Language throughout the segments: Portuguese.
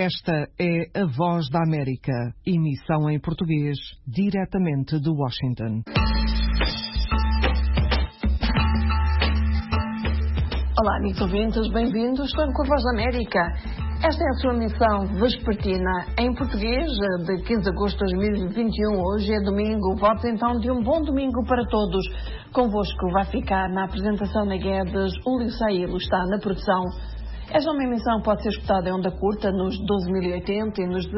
Esta é a Voz da América, emissão em português, diretamente de Washington. Olá, amigos ouvintes, bem-vindos. Estou com a Voz da América. Esta é a sua missão vespertina em português, de 15 de agosto de 2021. Hoje é domingo. Votos então de um bom domingo para todos. Convosco vai ficar na apresentação na Guedes, o Lio Sailo está na produção. Esta é uma emissão que pode ser escutada em onda curta nos 12.080 e nos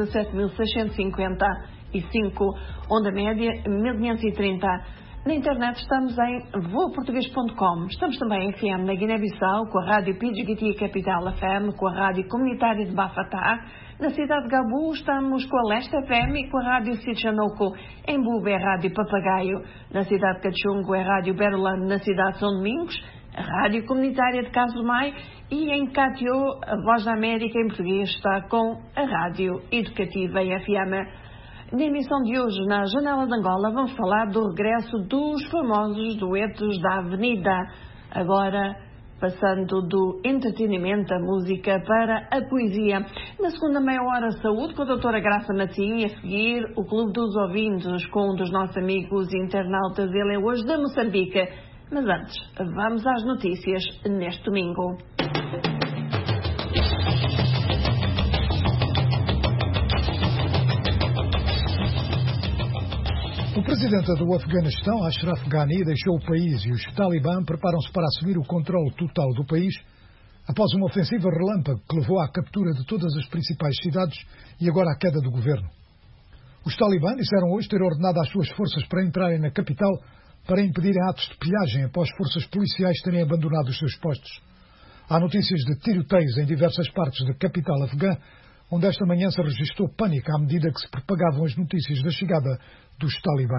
17.655, onda média 1530. Na internet estamos em voaportugues.com. Estamos também em FM na Guiné-Bissau, com a Rádio Pidgiti Capital FM, com a Rádio Comunitária de Bafatá. Na cidade de Gabu estamos com a Leste FM e com a Rádio Sitchanoco. Em Buba é a Rádio Papagaio. Na cidade de Cachungo é a Rádio Berolano. Na cidade de São Domingos, a Rádio Comunitária de Caso-Mai. E em Catió, a Voz da América em português está com a Rádio Educativa FM. Na emissão de hoje, na Janela de Angola, vamos falar do regresso dos famosos duetos da Avenida. Agora, passando do entretenimento, a música, para a poesia. Na segunda meia hora, saúde com a doutora Graça Matim, e a seguir o Clube dos Ouvintes com um dos nossos amigos internautas. Ele é hoje de Moçambique. Mas antes, vamos às notícias neste domingo. O presidente do Afeganistão, Ashraf Ghani, deixou o país e os Talibã preparam-se para assumir o controle total do país após uma ofensiva relâmpago que levou à captura de todas as principais cidades e agora à queda do governo. Os Talibã disseram hoje ter ordenado às suas forças para entrarem na capital para impedirem atos de pilhagem após forças policiais terem abandonado os seus postos. Há notícias de tiroteios em diversas partes da capital afegã, onde esta manhã se registrou pânico à medida que se propagavam as notícias da chegada dos Talibã.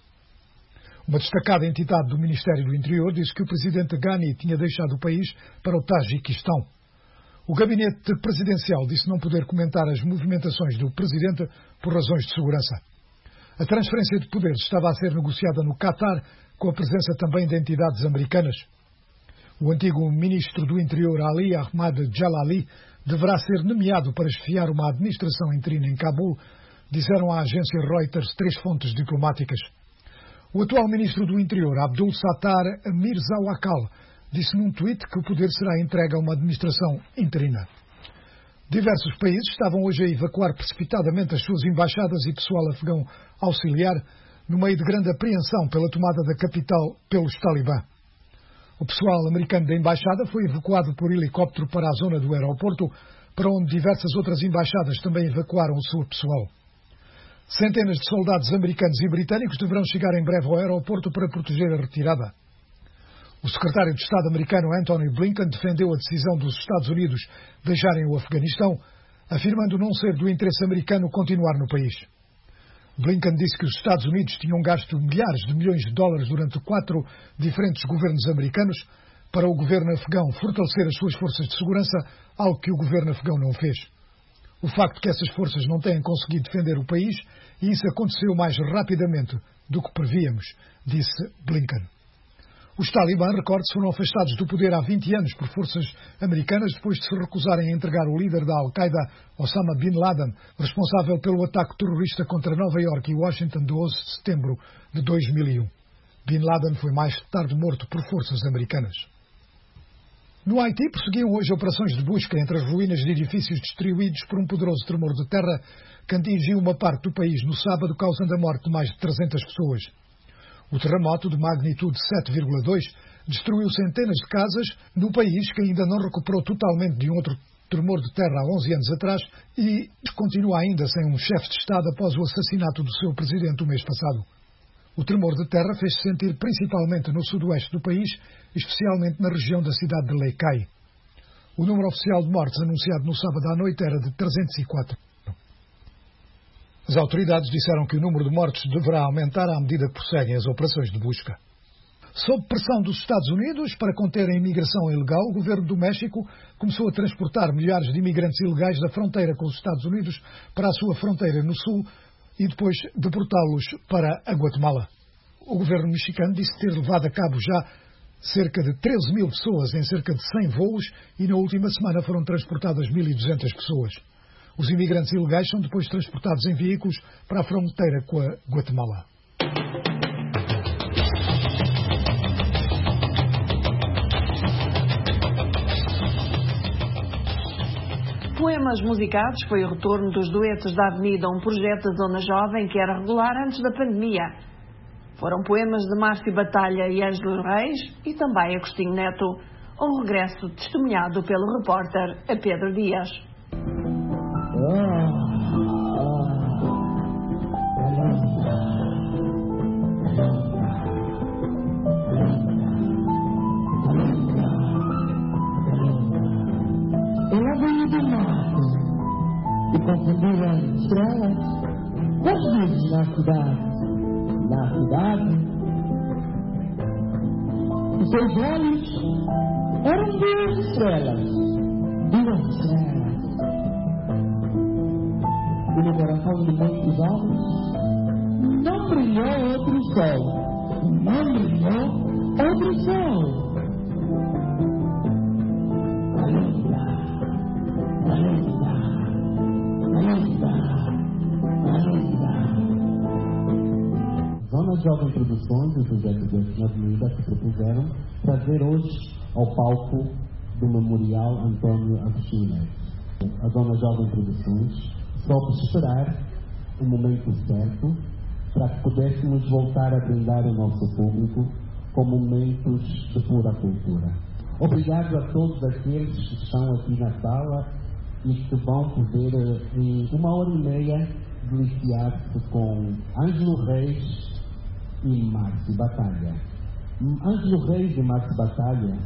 Uma destacada entidade do Ministério do Interior disse que o presidente Ghani tinha deixado o país para o Tajiquistão. O gabinete presidencial disse não poder comentar as movimentações do presidente por razões de segurança. A transferência de poderes estava a ser negociada no Catar, com a presença também de entidades americanas. O antigo ministro do Interior, Ali Ahmad Jalali, deverá ser nomeado para esfiar uma administração interina em Cabul, disseram à agência Reuters 3 fontes diplomáticas. O atual ministro do Interior, Abdul Sattar Mirzawakal, disse num tweet que o poder será entregue a uma administração interina. Diversos países estavam hoje a evacuar precipitadamente as suas embaixadas e pessoal afegão auxiliar, no meio de grande apreensão pela tomada da capital pelos Talibã. O pessoal americano da embaixada foi evacuado por helicóptero para a zona do aeroporto, para onde diversas outras embaixadas também evacuaram o seu pessoal. Centenas de soldados americanos e britânicos deverão chegar em breve ao aeroporto para proteger a retirada. O secretário de Estado americano Antony Blinken defendeu a decisão dos Estados Unidos deixarem o Afeganistão, afirmando não ser do interesse americano continuar no país. Blinken disse que os Estados Unidos tinham gasto milhares de milhões de dólares durante 4 diferentes governos americanos para o governo afegão fortalecer as suas forças de segurança, algo que o governo afegão não fez. O facto que essas forças não tenham conseguido defender o país, e isso aconteceu mais rapidamente do que prevíamos, disse Blinken. Os Talibã, recorde-se, foram afastados do poder há 20 anos por forças americanas depois de se recusarem a entregar o líder da Al-Qaeda, Osama Bin Laden, responsável pelo ataque terrorista contra Nova Iorque e Washington de 11 de setembro de 2001. Bin Laden foi mais tarde morto por forças americanas. No Haiti, prosseguiam hoje operações de busca entre as ruínas de edifícios destruídos por um poderoso tremor de terra que atingiu uma parte do país no sábado, causando a morte de mais de 300 pessoas. O terremoto, de magnitude 7,2, destruiu centenas de casas no país, que ainda não recuperou totalmente de um outro tremor de terra há 11 anos atrás e continua ainda sem um chefe de Estado após o assassinato do seu presidente o mês passado. O tremor de terra fez-se sentir principalmente no sudoeste do país, especialmente na região da cidade de Lekai. O número oficial de mortes anunciado no sábado à noite era de 304. As autoridades disseram que o número de mortos deverá aumentar à medida que prosseguem as operações de busca. Sob pressão dos Estados Unidos para conter a imigração ilegal, o governo do México começou a transportar milhares de imigrantes ilegais da fronteira com os Estados Unidos para a sua fronteira no sul e depois deportá-los para a Guatemala. O governo mexicano disse ter levado a cabo já cerca de 13 mil pessoas em cerca de 100 voos e na última semana foram transportadas 1.200 pessoas. Os imigrantes ilegais são depois transportados em veículos para a fronteira com a Guatemala. Poemas musicados foi o retorno dos duetos da Avenida, um projeto da Zona Jovem que era regular antes da pandemia. Foram poemas de Márcio Batalha e Ângelo Reis e também Agostinho Neto, um regresso testemunhado pelo repórter Pedro Dias. Ela veio do mato e confundiu as estrelas com as luzes na cidade. Na cidade, os seus olhos eram duas estrelas. E no coração de muitos homens não brilhou outro sol. Não brilhou outro sol. Zona Jovem Produções e o projeto Duetos na Avenida se propuseram trazer hoje ao palco do Memorial Antônio Agostinho Neto. A Zona Jovem Produções soube esperar o momento certo para que pudéssemos voltar a brindar o nosso público com momentos de pura cultura. Obrigado a todos aqueles que estão aqui na sala e que vão poder, em 1h30, deliciar-se com Ângelo Reis e Márcio Batalha. Ângelo Reis e Márcio Batalha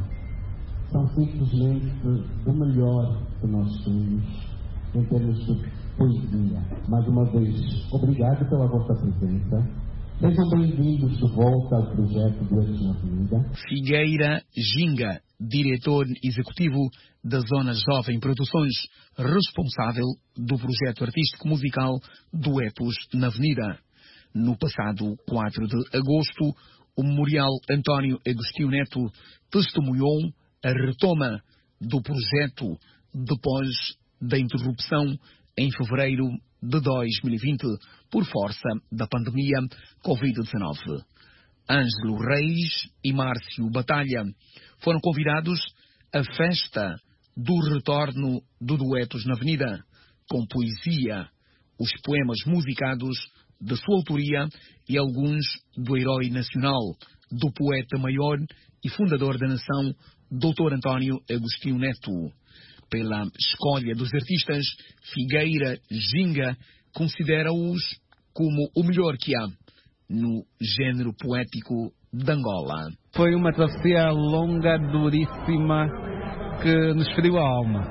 são simplesmente o melhor que nós temos em termos de poesia. Mais uma vez, obrigado pela vossa presença. Sejam bem-vindos de volta ao projeto Duetos na Avenida. Figueira Ginga, diretor executivo da Zona Jovem Produções, responsável do projeto artístico musical Duetos na Avenida. No passado 4 de agosto, o Memorial Antônio Agostinho Neto testemunhou a retoma do projeto depois da interrupção em fevereiro de 2020 por força da pandemia Covid-19. Ângelo Reis e Márcio Batalha foram convidados à festa do retorno do Duetos na Avenida, com poesia, os poemas musicados de sua autoria e alguns do herói nacional, do poeta maior e fundador da nação, Dr. Antônio Agostinho Neto. Pela escolha dos artistas, Figueira Ginga considera-os como o melhor que há no género poético de Angola. Foi uma travessia longa, duríssima, que nos feriu a alma.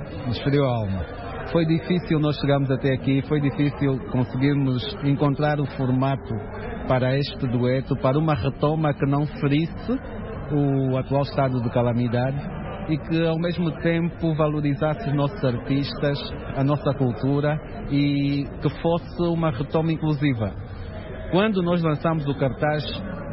Foi difícil nós chegarmos até aqui, foi difícil conseguirmos encontrar o formato para este dueto, para uma retoma que não ferisse o atual estado de calamidade e que ao mesmo tempo valorizasse os nossos artistas, a nossa cultura e que fosse uma retoma inclusiva. Quando nós lançamos o cartaz,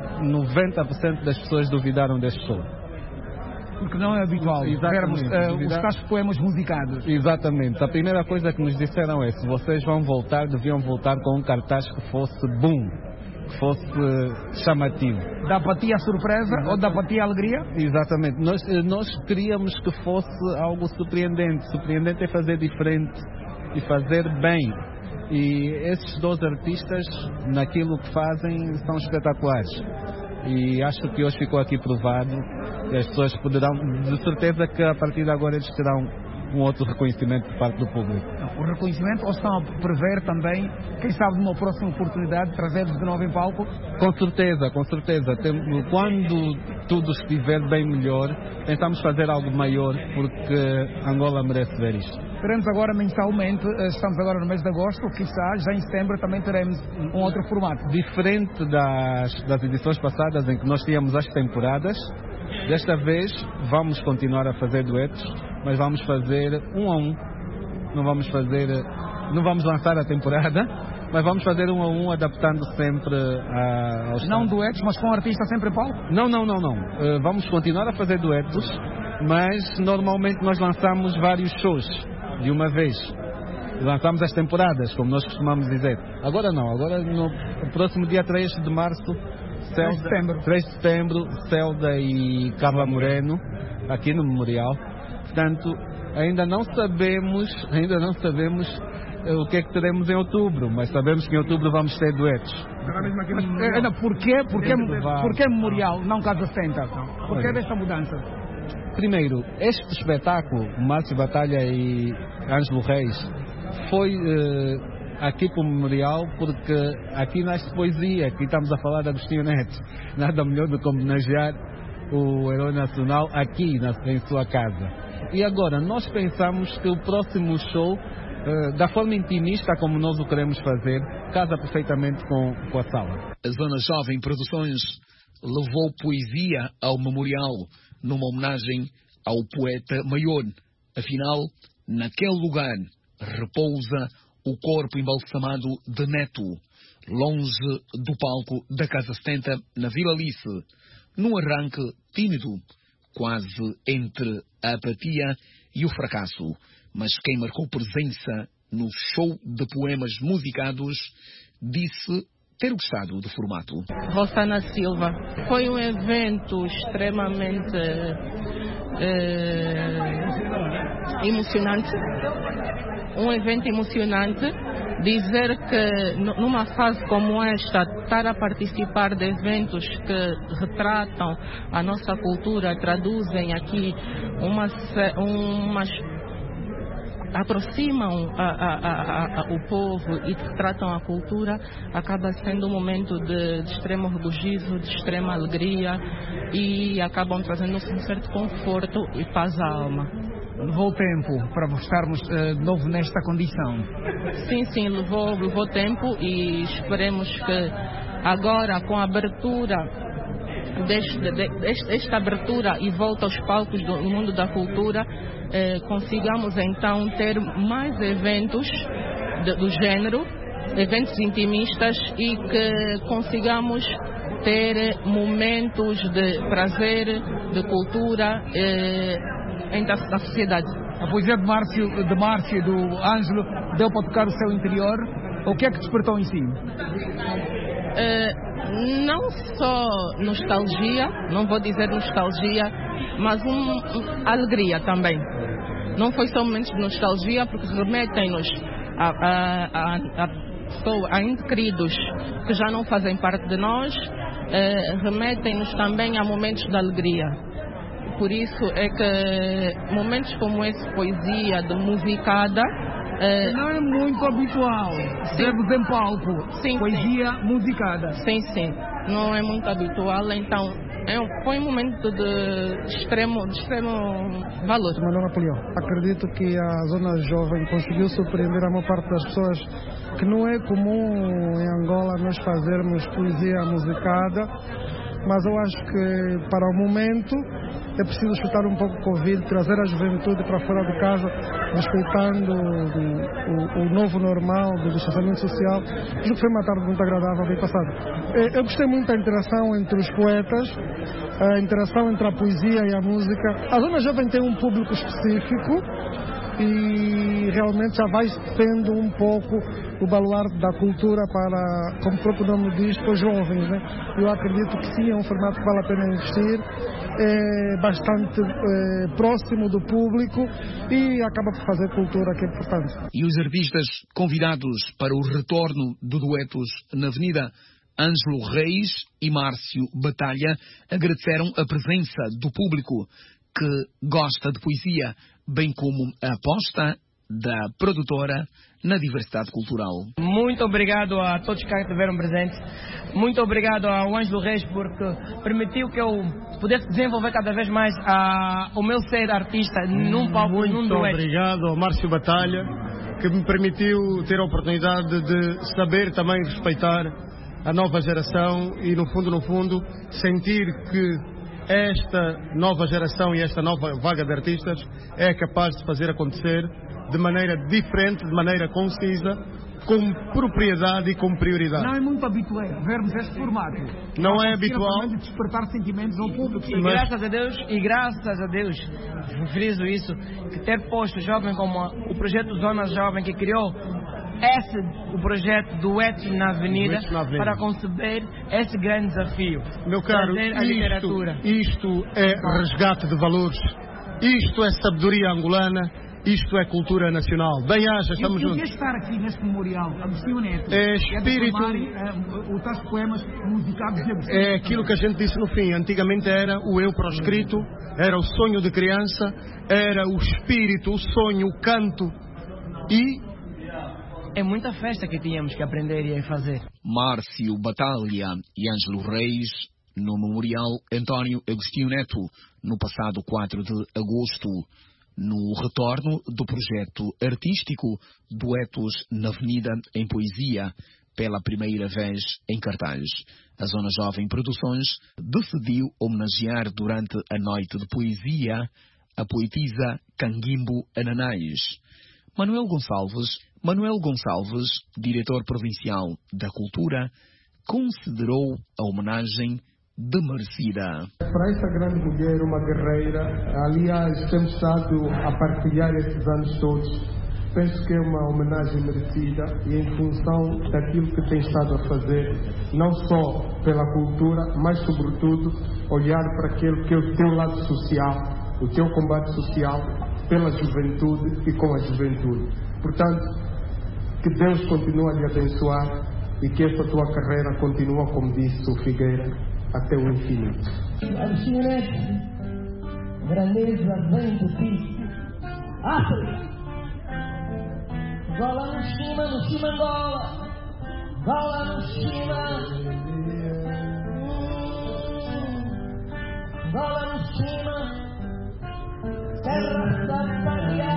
90% das pessoas duvidaram deste show. Porque não é habitual vermos os tais poemas musicados. Exatamente. A primeira coisa que nos disseram é: se vocês vão voltar, deviam voltar com um cartaz que fosse boom, que fosse chamativo. Dá para ti a surpresa ou dá para ti a alegria? Exatamente. Nós queríamos que fosse algo surpreendente. Surpreendente é fazer diferente e fazer bem. E esses dois artistas, naquilo que fazem, são espetaculares. E acho que hoje ficou aqui provado que as pessoas poderão, de certeza que a partir de agora eles terão um outro reconhecimento por parte do público. O reconhecimento, ou estão a prever também, quem sabe numa próxima oportunidade, trazê-los de novo em palco? Com certeza. Quando tudo estiver bem melhor, pensamos fazer algo maior, porque Angola merece ver isto. Teremos agora mensalmente, estamos agora no mês de agosto, quizá já em setembro também teremos um outro formato. Diferente das edições passadas em que nós tínhamos as temporadas, desta vez vamos continuar a fazer duetos, mas vamos fazer um a um. Não vamos lançar a temporada, mas vamos fazer um a um, adaptando sempre aos... Não duetos, mas com artista sempre em palco? Não. Vamos continuar a fazer duetos, mas normalmente nós lançamos vários shows de uma vez. lançamos as temporadas, como nós costumamos dizer. Agora não, agora no próximo dia 3 de março, 3 de setembro, Celda e Carla Moreno, aqui no Memorial. Portanto, ainda não sabemos o que é que teremos em outubro, mas sabemos que em outubro vamos ter duetos. Por que Memorial, não Casa 70? Por que desta mudança? Primeiro, este espetáculo, Márcio Batalha e Ângelo Reis, foi aqui para o Memorial porque aqui nasce poesia, aqui estamos a falar de Agostinho Neto. Nada melhor do que homenagear o herói nacional aqui em sua casa. E agora, nós pensamos que o próximo show, da forma intimista como nós o queremos fazer, casa perfeitamente com a sala. A Zona Jovem Produções levou poesia ao Memorial, numa homenagem ao poeta maior. Afinal, naquele lugar repousa o corpo embalsamado de Neto, longe do palco da Casa 70, na Vila Alice, num arranque tímido, quase entre a apatia e o fracasso. Mas quem marcou presença no show de poemas musicados disse ter gostado do formato. Rosana Silva. Foi um evento extremamente emocionante. Um evento emocionante. Dizer que numa fase como esta, estar a participar de eventos que retratam a nossa cultura, traduzem aqui aproximam o povo e tratam a cultura, acaba sendo um momento de extremo regozijo, de extrema alegria e acabam trazendo um certo conforto e paz à alma. Levou tempo para estarmos de novo nesta condição? Sim, levou tempo e esperemos que agora, com a abertura desta abertura e volta aos palcos do mundo da cultura, consigamos então ter mais eventos do género, eventos intimistas, e que consigamos ter momentos de prazer, de cultura entre a sociedade. A poesia de Márcio e do Ângelo deu para tocar o seu interior. O que é que despertou em si? Não só nostalgia, não vou dizer nostalgia, mas alegria também. Não foi só momentos de nostalgia, porque remetem-nos a entes queridos que já não fazem parte de nós, remetem-nos também a momentos de alegria. Por isso é que momentos como esse, poesia de musicada, não é muito habitual. Vermos em palco, sim, poesia musicada. Sim, não é muito habitual, então foi um momento de extremo valor. Manuel Napoleão, acredito que a Zona Jovem conseguiu surpreender a maior parte das pessoas, que não é comum em Angola nós fazermos poesia musicada, mas eu acho que para o momento é preciso chutar um pouco o Covid, trazer a juventude para fora de casa, respeitando o novo normal do distanciamento social. Acho que foi uma tarde muito agradável, bem passada. Eu gostei muito da interação entre os poetas, a interação entre a poesia e a música. A Zona Jovem tem um público específico e realmente já vai tendo um pouco o baluarte da cultura para, como o próprio nome diz, para os jovens, né? Eu acredito que sim, é um formato que vale a pena investir, é bastante próximo do público e acaba por fazer cultura, que é importante. E os artistas convidados para o retorno do Duetos na Avenida, Ângelo Reis e Márcio Batalha, agradeceram a presença do público que gosta de poesia, bem como a aposta da produtora na diversidade cultural. Muito obrigado a todos que estiveram presentes. Muito obrigado ao Ângelo Reis, porque permitiu que eu pudesse desenvolver cada vez mais o meu ser artista num palco, num dueto. Muito obrigado ao Márcio Batalha, que me permitiu ter a oportunidade de saber também respeitar a nova geração e, no fundo, sentir que esta nova geração e esta nova vaga de artistas é capaz de fazer acontecer de maneira diferente, de maneira concisa, com propriedade e com prioridade. Não é muito habitual vermos este formato. Não é habitual. De despertar sentimentos ao público. E graças a Deus, friso isso, que ter posto o jovem como o projeto Zona Jovem que criou o projeto Duetos na Avenida para conceber esse grande desafio. Meu caro, a literatura. Isto é resgate de valores, isto é sabedoria angolana, isto é cultura nacional. Bem-aja, estamos juntos. Eu queria estar aqui neste memorial, Agostinho Neto. É espírito. O tais poemas musicados de Agostinho. É aquilo que a gente disse no fim. Antigamente era o eu proscrito, era o sonho de criança, era o espírito, o sonho, o canto e... É muita festa que tínhamos que aprender e fazer. Márcio Batalha e Ângelo Reis, no Memorial António Agostinho Neto, no passado 4 de agosto, no retorno do projeto artístico Duetos na Avenida em Poesia, pela primeira vez em cartaz. A Zona Jovem Produções decidiu homenagear durante a noite de poesia a poetisa Canguimbo Ananás. Manuel Gonçalves, diretor provincial da Cultura, considerou a homenagem demerecida. Para esta grande mulher, uma guerreira, aliás, temos estado a partilhar estes anos todos. Penso que é uma homenagem merecida e em função daquilo que tem estado a fazer, não só pela cultura, mas sobretudo olhar para aquele que é o teu lado social, o teu combate social pela juventude e com a juventude. Portanto, que Deus continue a lhe abençoar e que esta tua carreira continue, como disse o Figueira, até o infinito. Agostinho Neto, grandeza vem de ti. África, gola no cima Angola, gola no cima, gola no cima, terra da pátria.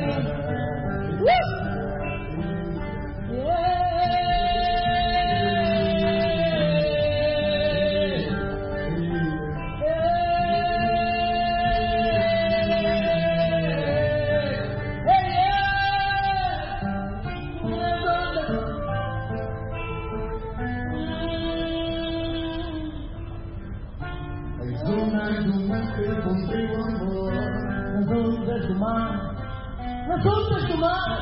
Nas ondas do mar,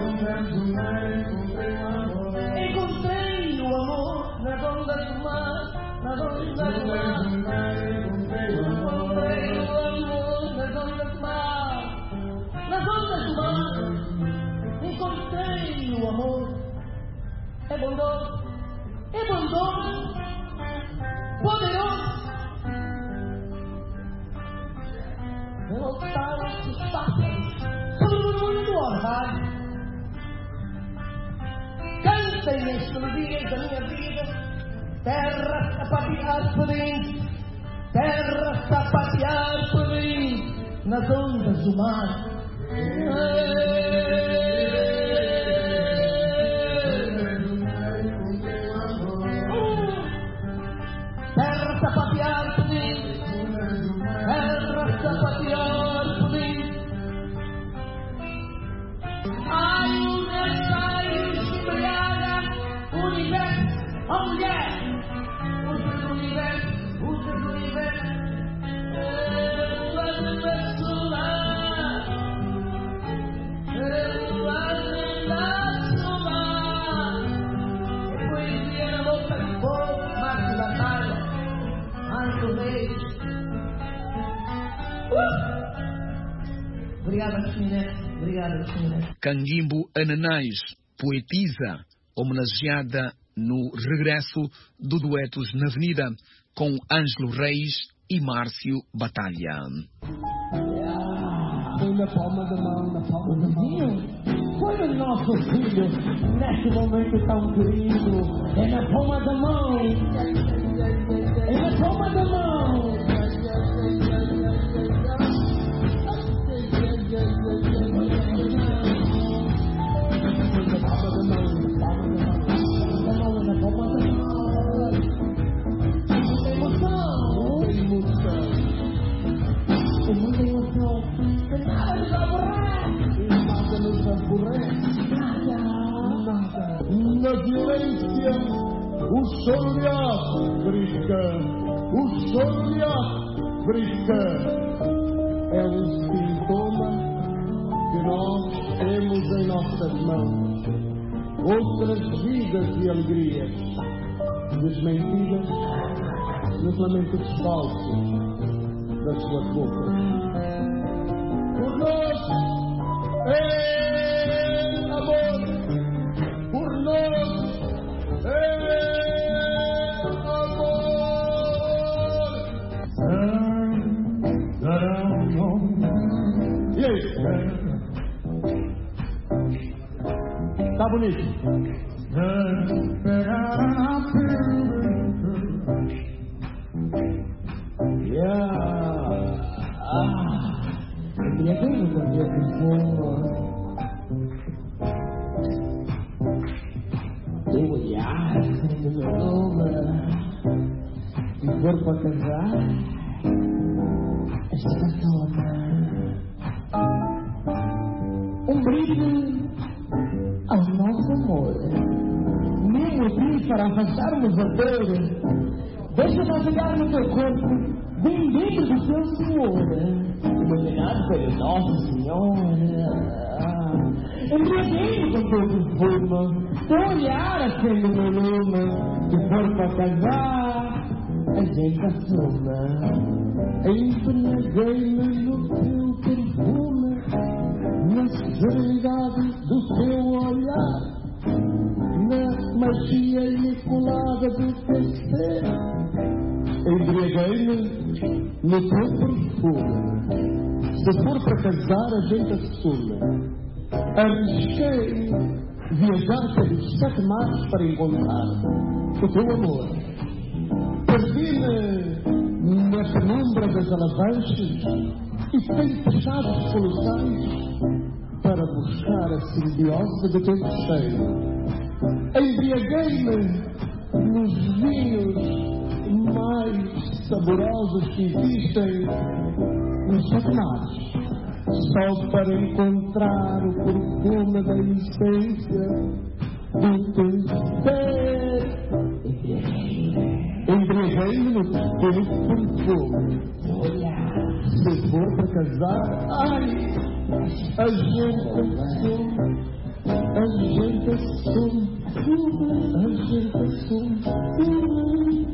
encontrei o amor. Nas ondas do mar, nas ondas do mar, encontrei o amor. Nas ondas do mar, nas ondas do mar, encontrei o amor. É bondoso, poderoso. Derrotar esses pássaros sobre do orvalho. Cantem as melodias da minha vida, terra sapatear por mim, terra sapatear por mim, nas ondas do mar. Terra sapatear por mim, terra sapatear por mim. Ai, universo, a mulher, o universo, poesia na boca de fogo, Márcio Batalha, Ângelo Reis. Obrigada, Chinete. Canguimbo Ananás, poetisa, homenageada no regresso do Duetos na Avenida, com Ângelo Reis e Márcio Batalha. Foi na palma da mão, na palma da mão. Foi o nosso filho, neste momento tão querido. É na palma da mão. É na palma da mão. Muita emoção, tem nada de elaborar, nada nos aborrece, nada. violência, o solhar brinca, o solhar brinca. É um sintoma que nós temos em nossas mãos. Outras vidas e alegrias desmentidas nos lamentos falsos das suas bocas. Por nós é amor, por nós é amor. E aí? Tá bonito? E é bem quando eu o olhar do meu nome, se for para casar, esta toma um brinde ao nosso amor, nem motivo para afastarmos a dor. Deixa navegar no teu corpo, bem dentro do teu Senhor, iluminado pelo Nosso Senhor. Embriaguei com teu perfume, teu olhar acende o meu lume. Se for para casar, a gente assuma. Embriaguei-me no teu perfume, na serenidade do teu olhar, na magia imaculada do teu ser. Embriaguei-me no teu perfume. Se for para casar, a gente assume. Arrisquei viajar pelos 7 mares para encontrar o teu amor. Perdi-me na penumbra das alavanches e tempestades colossais para buscar a simbiose do teu seio. Embriaguei-me nos vinhos mais saborosos que existem nos 7 mares, só para encontrar o perfume da essência do teu ser. Embriaguei-me no teu perfume. Se for para casar, ai, a gente assume, a gente assume, a gente assume.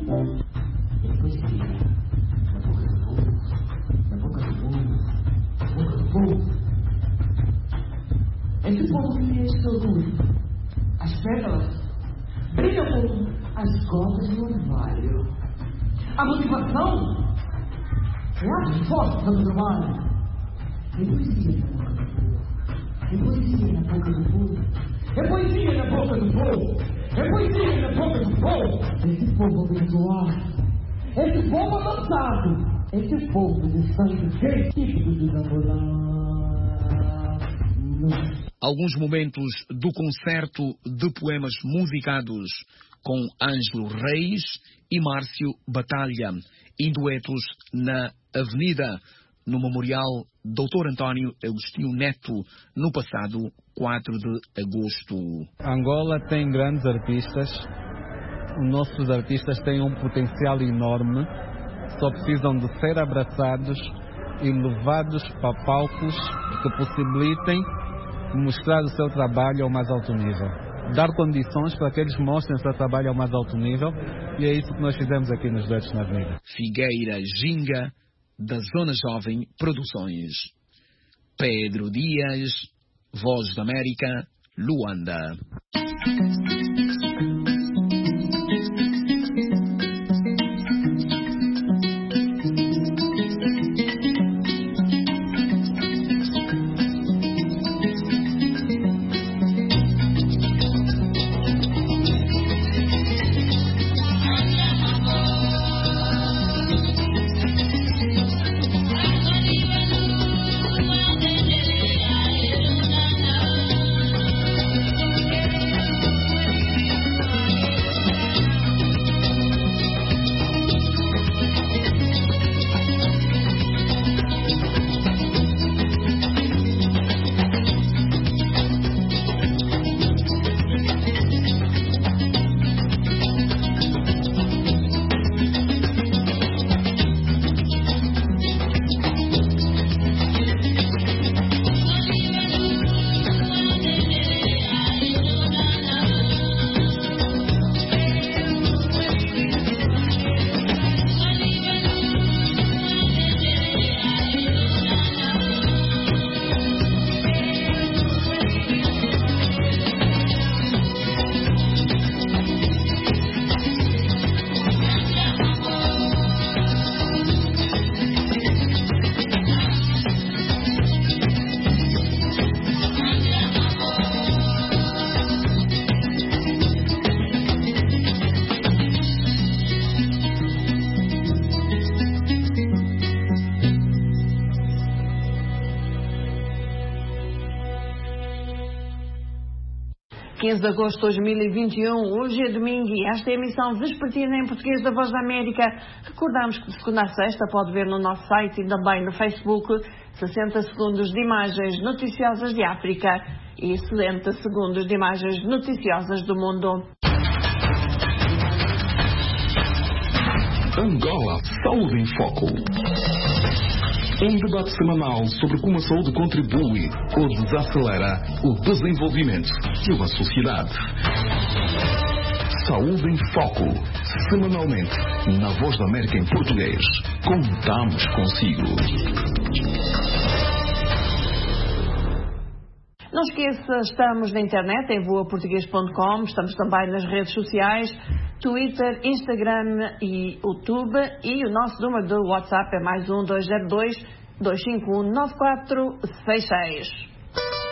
Esse povo que sorri, as pétalas brilham como as gotas do orvalho. A motivação é a força do trabalho. É poesia na boca do povo, é poesia na boca do povo, é poesia na boca do povo, é poesia na boca do povo. Esse povo abençoado, esse povo avançado, esse povo de sangue quente de namorar. Alguns momentos do concerto de poemas musicados com Ângelo Reis e Márcio Batalha, em duetos na Avenida, no Memorial Dr. António Agostinho Neto, no passado 4 de agosto. Angola tem grandes artistas, os nossos artistas têm um potencial enorme, só precisam de ser abraçados e levados para palcos que possibilitem mostrar o seu trabalho ao mais alto nível, dar condições para que eles mostrem o seu trabalho ao mais alto nível, e é isso que nós fizemos aqui nos Duetos na Avenida. Figueira Ginga, da Zona Jovem Produções. Pedro Dias, Voz da América, Luanda. 15 de agosto de 2021, hoje é domingo e esta é a emissão vespertina em português da Voz da América. Recordamos que de segunda a sexta pode ver no nosso site e também no Facebook 60 segundos de imagens noticiosas de África e 60 segundos de imagens noticiosas do mundo. Angola, Saúde em Foco. Um debate semanal sobre como a saúde contribui ou desacelera o desenvolvimento de uma sociedade. Saúde em Foco. Semanalmente, na Voz da América em português. Contamos consigo. Não esqueça, estamos na internet em voaportugues.com, estamos também nas redes sociais, Twitter, Instagram e YouTube, e o nosso número do WhatsApp é mais 1-202-251-9466.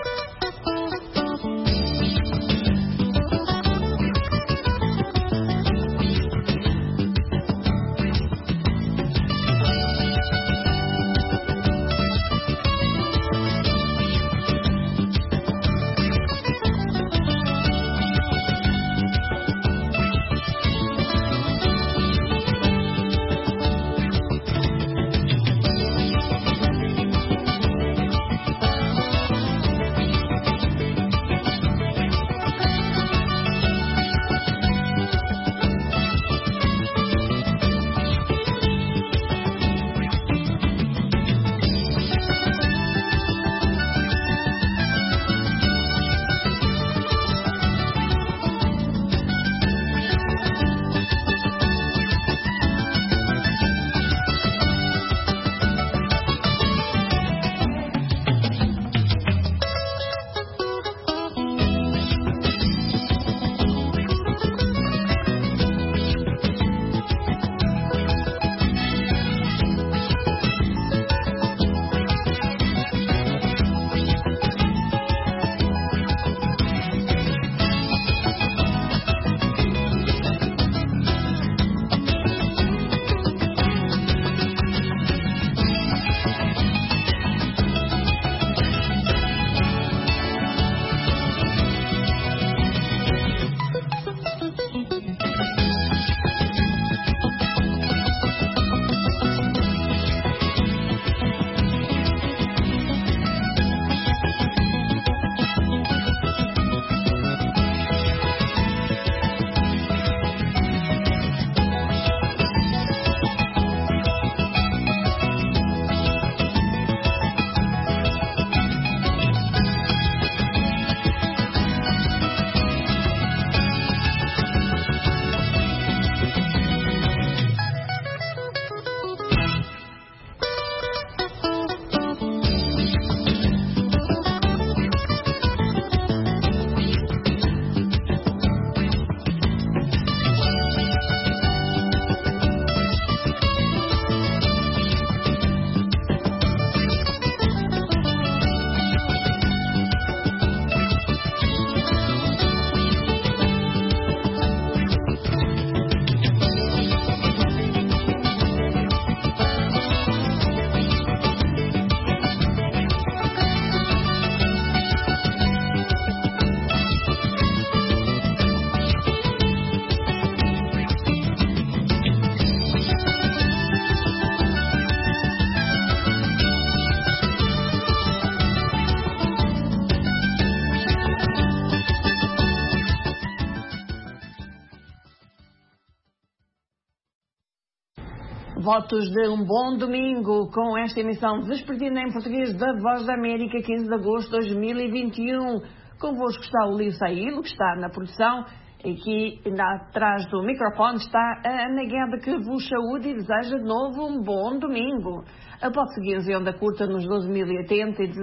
Votos de um bom domingo com esta emissão vespertina em português da Voz da América, 15 de agosto de 2021. Convosco está o Lio Saílo, que está na produção. Aqui atrás do microfone está a Ana Gueda, que vos saúde e deseja de novo um bom domingo. Pode seguir-nos em onda curta nos 12.080 e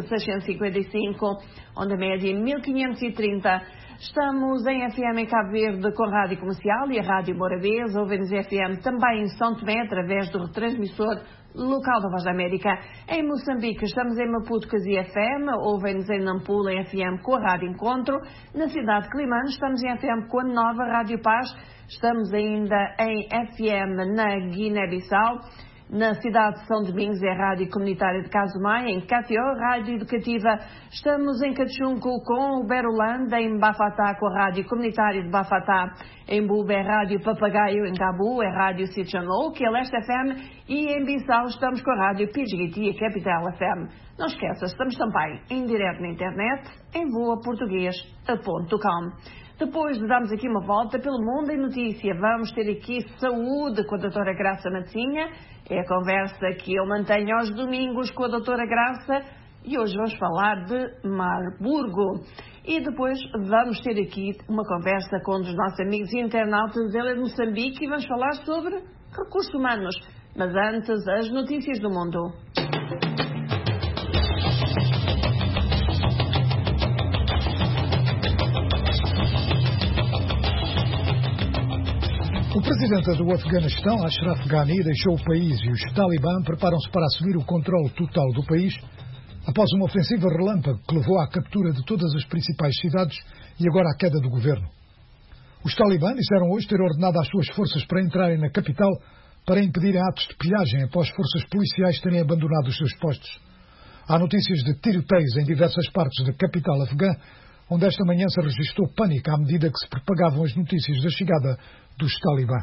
17.655, onda média 1.530. Estamos em FM em Cabo Verde com a Rádio Comercial e a Rádio Morabeza. Ouvem-nos FM também em São Tomé através do retransmissor local da Voz da América. Em Moçambique estamos em Maputo, Casia FM. Ouvem-nos em Nampula em FM com a Rádio Encontro. Na cidade de Climane estamos em FM com a nova Rádio Paz. Estamos ainda em FM na Guiné-Bissau. Na cidade de São Domingos é a Rádio Comunitária de Casumai, em Catió, Rádio Educativa. Estamos em Cachunco com o Berolanda, em Bafatá com a Rádio Comunitária de Bafatá. Em Buba é Rádio Papagaio, em Cabu é Rádio Sichanol, que é Leste FM, e em Bissau estamos com a Rádio Pidgiti, a Capital FM. Não esqueça, estamos também em direto na internet, em voaportuguês.com. Depois de darmos aqui uma volta pelo mundo em notícia, vamos ter aqui saúde com a doutora Graça Matzinha. É a conversa que eu mantenho aos domingos com a doutora Graça e hoje vamos falar de Marburgo. E depois vamos ter aqui uma conversa com um dos nossos amigos internautas, ele é de Moçambique, e vamos falar sobre recursos humanos. Mas antes, as notícias do mundo. O presidente do Afeganistão, Ashraf Ghani, deixou o país e os Talibã preparam-se para assumir o controle total do país após uma ofensiva relâmpago que levou à captura de todas as principais cidades e agora à queda do governo. Os Talibã disseram hoje ter ordenado às suas forças para entrarem na capital para impedirem atos de pilhagem após forças policiais terem abandonado os seus postos. Há notícias de tiroteios em diversas partes da capital afegã, onde esta manhã se registrou pânico à medida que se propagavam as notícias da chegada dos Talibã.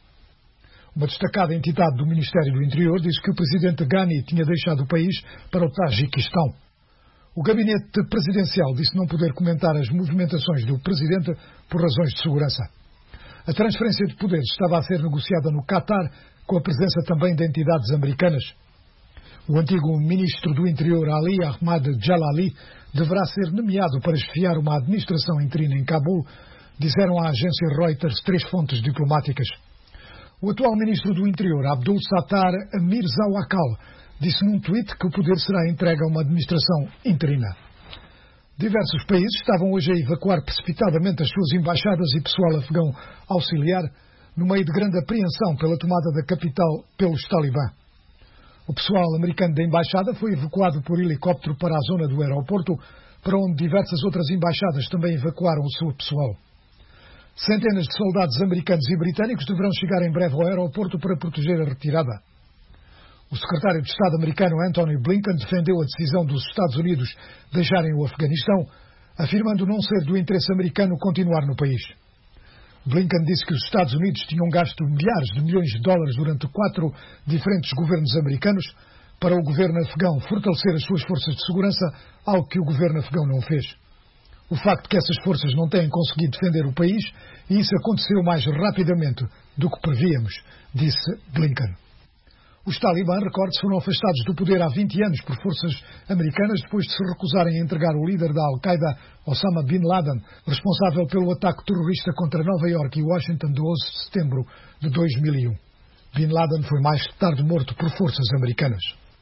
Uma destacada entidade do Ministério do Interior disse que o presidente Ghani tinha deixado o país para o Tajiquistão. O gabinete presidencial disse não poder comentar as movimentações do presidente por razões de segurança. A transferência de poderes estava a ser negociada no Catar, com a presença também de entidades americanas. O antigo ministro do Interior, Ali Ahmad Jalali, deverá ser nomeado para esfiar uma administração interina em Cabul, disseram à agência Reuters 3 fontes diplomáticas. O atual ministro do Interior, Abdul Sattar Mirzawakal, disse num tweet que o poder será entregue a uma administração interina. Diversos países estavam hoje a evacuar precipitadamente as suas embaixadas e pessoal afegão auxiliar, no meio de grande apreensão pela tomada da capital pelos Talibã. O pessoal americano da embaixada foi evacuado por helicóptero para a zona do aeroporto, para onde diversas outras embaixadas também evacuaram o seu pessoal. Centenas de soldados americanos e britânicos deverão chegar em breve ao aeroporto para proteger a retirada. O secretário de Estado americano Antony Blinken defendeu a decisão dos Estados Unidos deixarem o Afeganistão, afirmando não ser do interesse americano continuar no país. Blinken disse que os Estados Unidos tinham gasto milhares de milhões de dólares durante 4 diferentes governos americanos para o governo afegão fortalecer as suas forças de segurança, algo que o governo afegão não fez. O facto de que essas forças não têm conseguido defender o país, e isso aconteceu mais rapidamente do que prevíamos, disse Blinken. Os Talibã, recorde-se, foram afastados do poder há 20 anos por forças americanas depois de se recusarem a entregar o líder da Al-Qaeda, Osama Bin Laden, responsável pelo ataque terrorista contra Nova Iorque e Washington de 11 de setembro de 2001. Bin Laden foi mais tarde morto por forças americanas.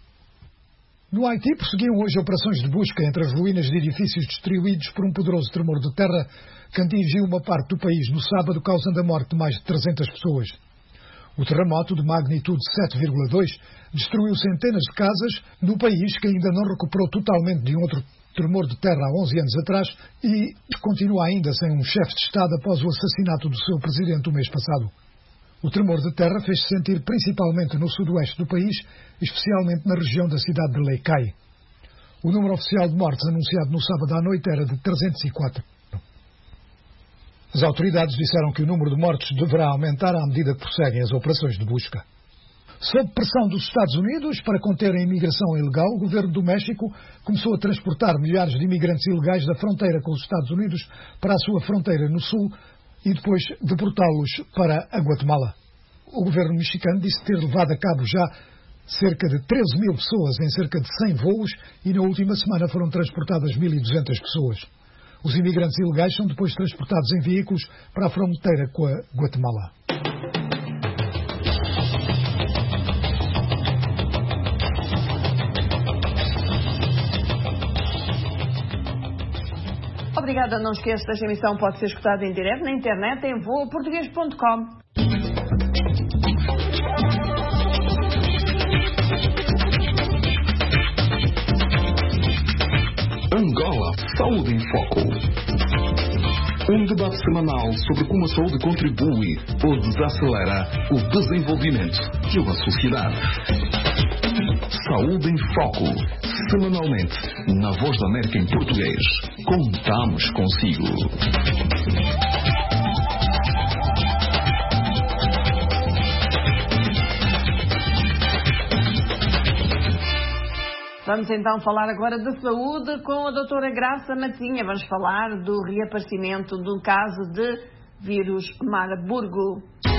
No Haiti, prosseguiram hoje operações de busca entre as ruínas de edifícios destruídos por um poderoso tremor de terra que atingiu uma parte do país no sábado, causando a morte de mais de 300 pessoas. O terremoto, de magnitude 7,2, destruiu centenas de casas no país, que ainda não recuperou totalmente de um outro tremor de terra há 11 anos atrás e continua ainda sem um chefe de Estado após o assassinato do seu presidente o mês passado. O tremor de terra fez-se sentir principalmente no sudoeste do país, especialmente na região da cidade de Leicai. O número oficial de mortes anunciado no sábado à noite era de 304. As autoridades disseram que o número de mortos deverá aumentar à medida que prosseguem as operações de busca. Sob pressão dos Estados Unidos para conter a imigração ilegal, o governo do México começou a transportar milhares de imigrantes ilegais da fronteira com os Estados Unidos para a sua fronteira no sul e depois deportá-los para a Guatemala. O governo mexicano disse ter levado a cabo já cerca de 13 mil pessoas em cerca de 100 voos e na última semana foram transportadas 1.200 pessoas. Os imigrantes ilegais são depois transportados em veículos para a fronteira com a Guatemala. Obrigada, não esqueça, esta emissão pode ser escutada em direto na internet em voaportuguês.com. Angola, Saúde em Foco. Um debate semanal sobre como a saúde contribui ou desacelera o desenvolvimento de uma sociedade. Saúde em Foco. Semanalmente, na Voz da América em português. Contamos consigo. Vamos então falar agora de saúde com a doutora Graça Matinha. Vamos falar do reaparecimento do caso de vírus Marburgo.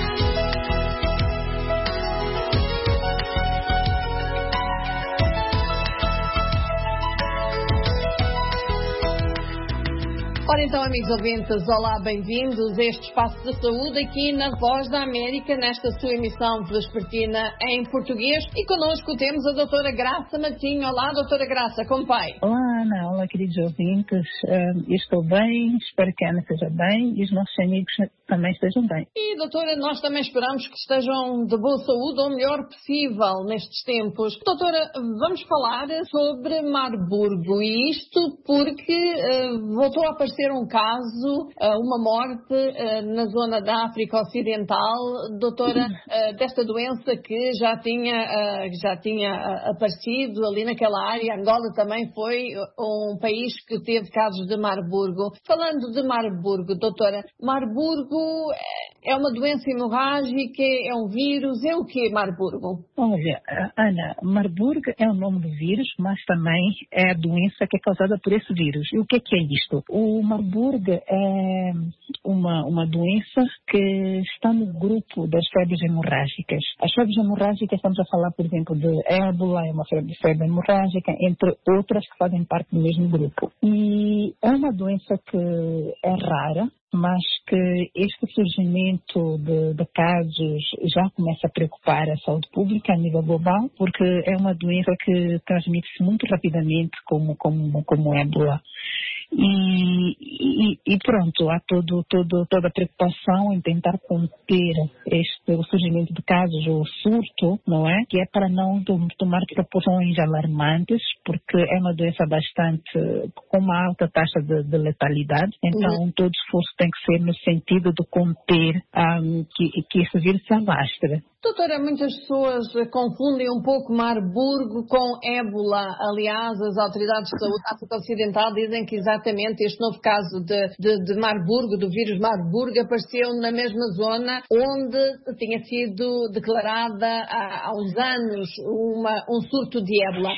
Ora então, amigos ouvintes, olá, bem-vindos a este espaço de saúde aqui na Voz da América, nesta sua emissão vespertina em português. E connosco temos a doutora Graça Matinho. Olá, doutora Graça, como vai? Olá, Ana, olá, queridos ouvintes. Estou bem, espero que a Ana esteja bem e os nossos amigos também estejam bem. E, doutora, nós também esperamos que estejam de boa saúde, ou melhor possível, nestes tempos. Doutora, vamos falar sobre Marburgo, e isto porque voltou a aparecer um caso, uma morte na zona da África Ocidental, doutora, desta doença que já tinha aparecido ali naquela área. Angola também foi um país que teve casos de Marburgo. Falando de Marburgo, doutora, Marburgo é uma doença hemorrágica, é um vírus, é o que Marburgo? Olha, Ana, Marburgo é o nome do vírus, mas também é a doença que é causada por esse vírus. E o que é isto? O Marburgo é uma doença que está no grupo das febres hemorrágicas. As febres hemorrágicas, estamos a falar, por exemplo, de ébola, é uma febre hemorrágica, entre outras que fazem parte do mesmo grupo. E é uma doença que é rara, mas que este surgimento de casos já começa a preocupar a saúde pública a nível global, porque é uma doença que transmite-se muito rapidamente como ébola. E pronto, há toda a preocupação em tentar conter o surgimento de casos, o surto, não é? Que é para não tomar proporções alarmantes, porque é uma doença com uma alta taxa de letalidade. Então, todo esforço tem que ser no sentido de conter que esse vírus se alastre. Doutora, muitas pessoas confundem um pouco Marburgo com ébola. Aliás, as autoridades de saúde da África Ocidental dizem que exatamente este novo caso de Marburgo, do vírus Marburgo, apareceu na mesma zona onde tinha sido declarada há uns anos um surto de ébola.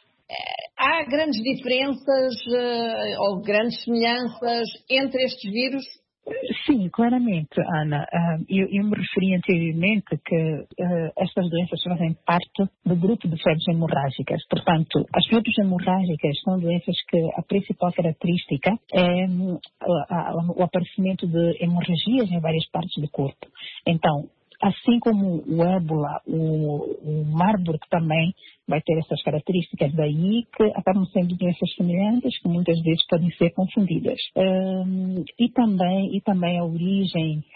Há grandes diferenças ou grandes semelhanças entre estes vírus? Sim, claramente, Ana. Eu me referi anteriormente que estas doenças fazem parte do grupo de febres hemorrágicas. Portanto, as febres hemorrágicas são doenças que a principal característica é o aparecimento de hemorragias em várias partes do corpo. Então, assim como o ébola, o Marburgo também vai ter essas características, daí que acabam sendo doenças semelhantes que muitas vezes podem ser confundidas. E também a origem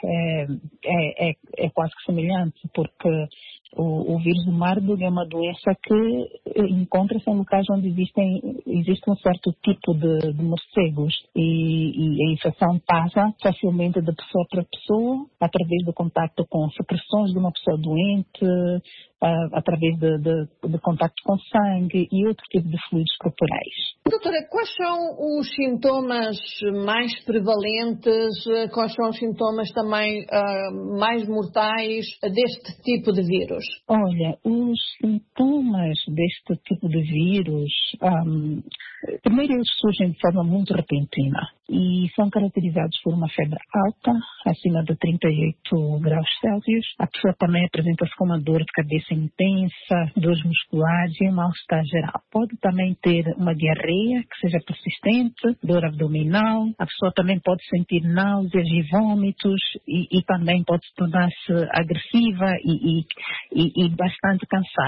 é quase que semelhante, porque o vírus do Marburgo é uma doença que encontra-se em locais onde existe um certo tipo de morcegos e a infecção passa facilmente de pessoa para pessoa através do contato com secreções de uma pessoa doente, através de contacto com sangue e outro tipo de fluidos corporais. Doutora, quais são os sintomas mais prevalentes, quais são os sintomas também mais mortais deste tipo de vírus? Olha, os sintomas deste tipo de vírus, primeiro eles surgem de forma muito repentina e são caracterizados por uma febre alta, acima de 38 graus Celsius. A pessoa também apresenta-se com uma dor de cabeça intensa, dores musculares e um mal-estar geral. Pode também ter uma diarreia que seja persistente, dor abdominal. A pessoa também pode sentir náuseas e vômitos e também pode se tornar-se agressiva e bastante cansada.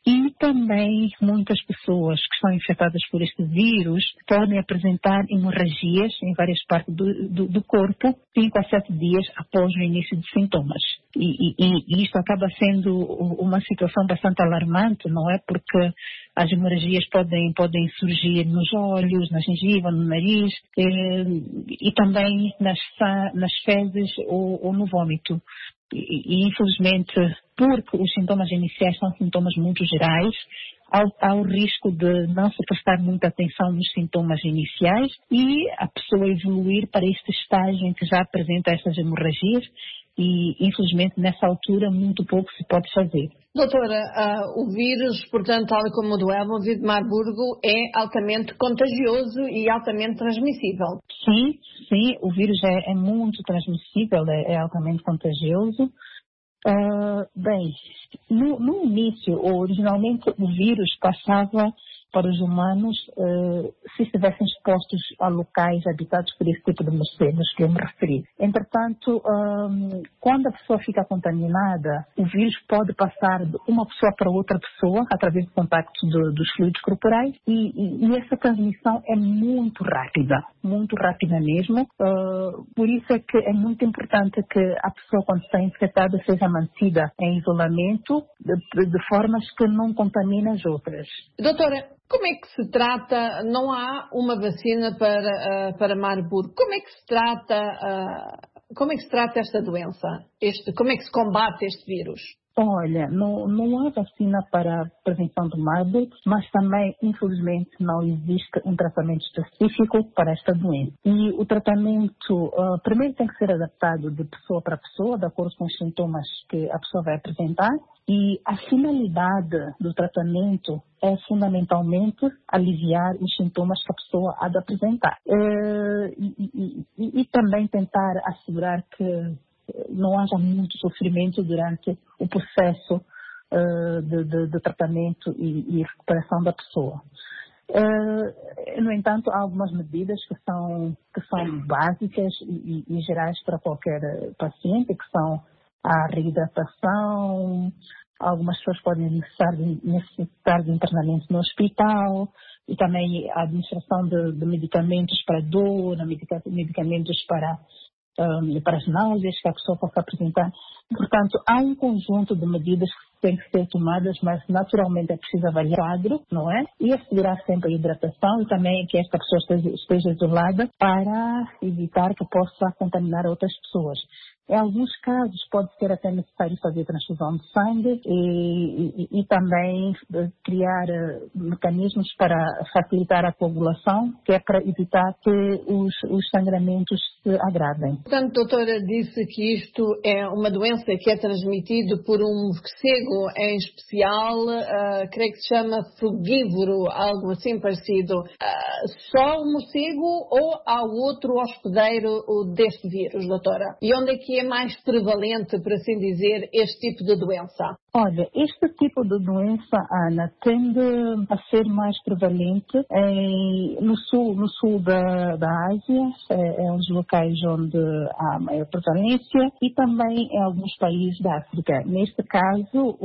E também muitas pessoas que são infectadas por este vírus podem apresentar hemorragias em várias partes do corpo 5 a 7 dias após o início de sintomas. E isto acaba sendo uma situação bastante alarmante, não é? Porque as hemorragias podem surgir nos olhos, na gengiva, no nariz e também nas fezes ou no vômito. E infelizmente, porque os sintomas iniciais são sintomas muito gerais, há o risco de não se prestar muita atenção nos sintomas iniciais e a pessoa evoluir para este estágio em que já apresenta estas hemorragias e, infelizmente, nessa altura, muito pouco se pode fazer. Doutora, o vírus, portanto, tal como o do Ebola, o vírus de Marburgo, é altamente contagioso e altamente transmissível. Sim, o vírus é muito transmissível, é altamente contagioso. Bem, no início, originalmente, o vírus passava para os humanos se estivessem expostos a locais habitados por esse tipo de morcegos que eu me referi. Entretanto, quando a pessoa fica contaminada, o vírus pode passar de uma pessoa para outra pessoa através do contacto dos fluidos corporais e essa transmissão é muito rápida mesmo. Por isso é que é muito importante que a pessoa, quando está infectada, seja mantida em isolamento de formas que não contamine as outras. Doutora, como é que se trata, não há uma vacina para Marburgo, como é que se trata esta doença? Como é que se combate este vírus? Olha, não há vacina para a prevenção do Marburgo, mas também, infelizmente, não existe um tratamento específico para esta doença. E o tratamento, primeiro tem que ser adaptado de pessoa para pessoa, de acordo com os sintomas que a pessoa vai apresentar. E a finalidade do tratamento é fundamentalmente aliviar os sintomas que a pessoa há de apresentar. E também tentar assegurar que não haja muito sofrimento durante o processo de tratamento e recuperação da pessoa. No entanto, há algumas medidas que são básicas e gerais para qualquer paciente, que são a reidratação. Algumas pessoas podem necessitar de internamento no hospital e também a administração de medicamentos para dor, medicamentos para as náuseas que a pessoa possa apresentar. Portanto, há um conjunto de medidas que têm que ser tomadas, mas naturalmente é preciso avaliar o quadro, não é? E assegurar sempre a hidratação e também que esta pessoa esteja isolada para evitar que possa contaminar outras pessoas. Em alguns casos pode ser até necessário fazer transfusão de sangue e também criar mecanismos para facilitar a coagulação, que é para evitar que os sangramentos se agravem. Portanto, doutora, disse que isto é uma doença que é transmitida por um morcego em especial, creio que se chama frugívoro, algo assim parecido. Só o morcego ou há outro hospedeiro deste vírus, doutora? E onde é que é mais prevalente, por assim dizer, este tipo de doença? Olha, este tipo de doença, Ana, tende a ser mais prevalente no sul da Ásia, é um dos locais onde há maior prevalência, e também em alguns países da África. Neste caso,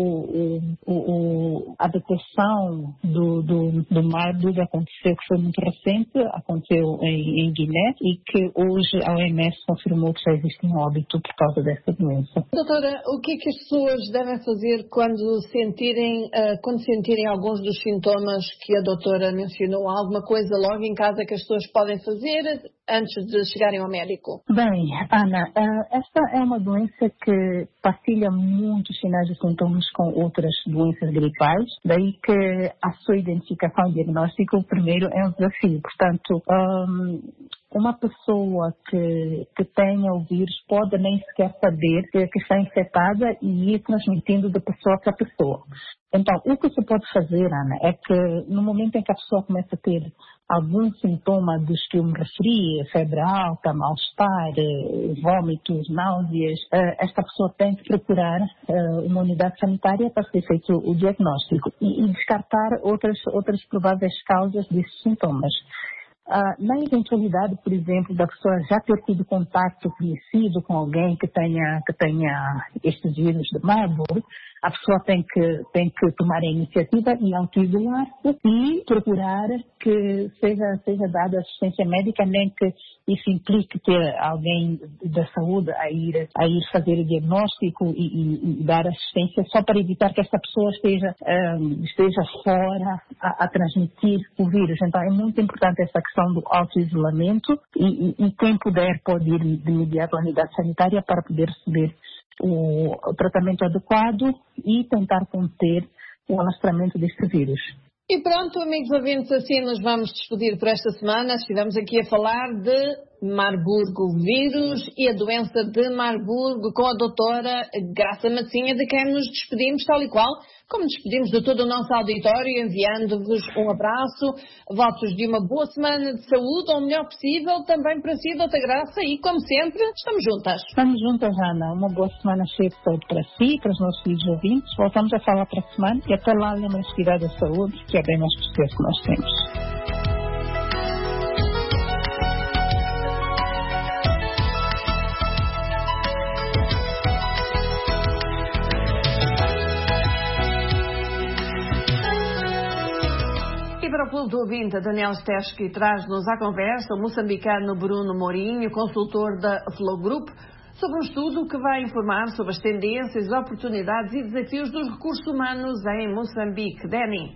a detecção do Marburgo aconteceu, que foi muito recente, aconteceu em Guiné, e que hoje a OMS confirmou que já existe um óbito por causa dessa doença. Doutora, o que é que as pessoas devem fazer quando sentirem alguns dos sintomas que a doutora mencionou? Alguma coisa logo em casa que as pessoas podem fazer antes de chegarem ao médico? Bem, Ana, esta é uma doença que partilha muitos sinais e sintomas com outras doenças gripais, daí que a sua identificação e diagnóstico, primeiro, é um desafio. Portanto, uma pessoa que tenha o vírus pode nem sequer saber que está infectada e ir transmitindo de pessoa para pessoa. Então, o que se pode fazer, Ana, é que no momento em que a pessoa começa a ter algum sintoma dos que eu me referi, febre alta, mal-estar, vômitos, náuseas, esta pessoa tem que procurar uma unidade sanitária para ser feito o diagnóstico e descartar outras prováveis causas desses sintomas. Na eventualidade, por exemplo, da pessoa já ter tido contato conhecido com alguém que tenha este vírus de Marburgo, a pessoa tem que tomar a iniciativa e autoisolar-se e procurar que seja dada assistência médica, nem que isso implique ter alguém da saúde a ir fazer o diagnóstico e dar assistência, só para evitar que essa pessoa esteja fora a transmitir o vírus. Então é muito importante essa questão do autoisolamento e quem puder pode ir de imediato à unidade sanitária para poder receber o tratamento adequado e tentar conter o alastramento deste vírus. E pronto, amigos ouvintes, assim nos vamos despedir por esta semana. Estivemos aqui a falar de Marburgo, o vírus e a doença de Marburgo com a doutora Graça Massinha, de quem nos despedimos, tal e qual como despedimos de todo o nosso auditório, enviando-vos um abraço, votos de uma boa semana de saúde, ou o melhor possível, também para si, doutora Graça, e como sempre, estamos juntas. Estamos juntas, Ana. Uma boa semana cheia de saúde para si, para os nossos filhos ouvintes. Voltamos a falar para a semana e até lá lembrem-se de cuidar da saúde, que é bem mais precioso que nós temos. Para o Clube do Ouvinte, Daniel Steski traz-nos à conversa o moçambicano Bruno Mourinho, consultor da Flow Group, sobre um estudo que vai informar sobre as tendências, oportunidades e desafios dos recursos humanos em Moçambique. Dani.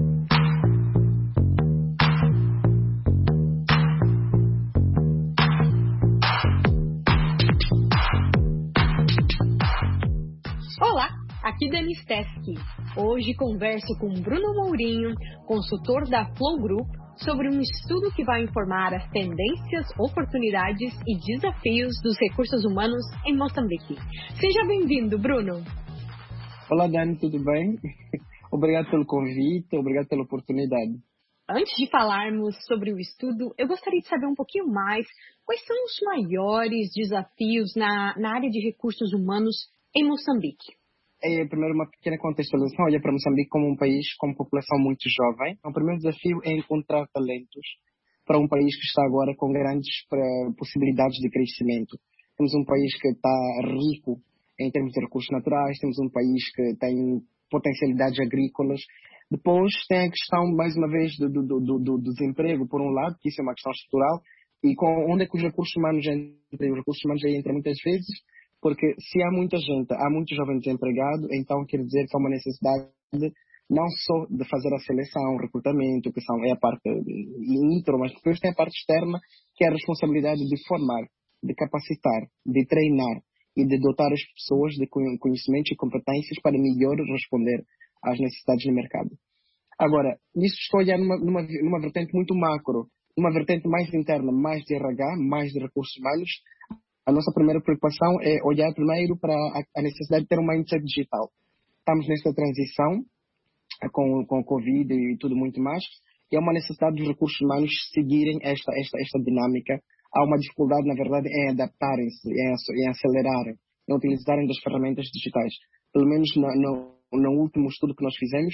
Olá, aqui Dani Steski. Hoje converso com Bruno Mourinho, consultor da Flow Group, sobre um estudo que vai informar as tendências, oportunidades e desafios dos recursos humanos em Moçambique. Seja bem-vindo, Bruno. Olá, Dani, tudo bem? Obrigado pelo convite, obrigado pela oportunidade. Antes de falarmos sobre o estudo, eu gostaria de saber um pouquinho mais quais são os maiores desafios na área de recursos humanos em Moçambique. Primeiro, uma pequena contextualização. Olha para Moçambique como um país com população muito jovem. O primeiro desafio é encontrar talentos para um país que está agora com grandes possibilidades de crescimento. Temos um país que está rico em termos de recursos naturais, temos um país que tem potencialidades agrícolas. Depois tem a questão, mais uma vez, do desemprego, por um lado, que isso é uma questão estrutural, e onde é que os recursos humanos entram? Os recursos humanos aí entram muitas vezes, porque se há muita gente, há muito jovem desempregado, então quer dizer que há uma necessidade não só de fazer a seleção, o recrutamento, que é a parte intro, mas depois tem a parte externa, que é a responsabilidade de formar, de capacitar, de treinar e de dotar as pessoas de conhecimentos e competências para melhor responder às necessidades do mercado. Agora, isso estou a olhar numa vertente muito macro, uma vertente mais interna, mais de RH, mais de recursos humanos. A nossa primeira preocupação é olhar primeiro para a necessidade de ter um mindset digital. Estamos nesta transição com o Covid e tudo muito mais, e é uma necessidade dos recursos humanos seguirem esta dinâmica. Há uma dificuldade, na verdade, em adaptarem-se, em acelerarem, em utilizarem das ferramentas digitais. Pelo menos no último estudo que nós fizemos,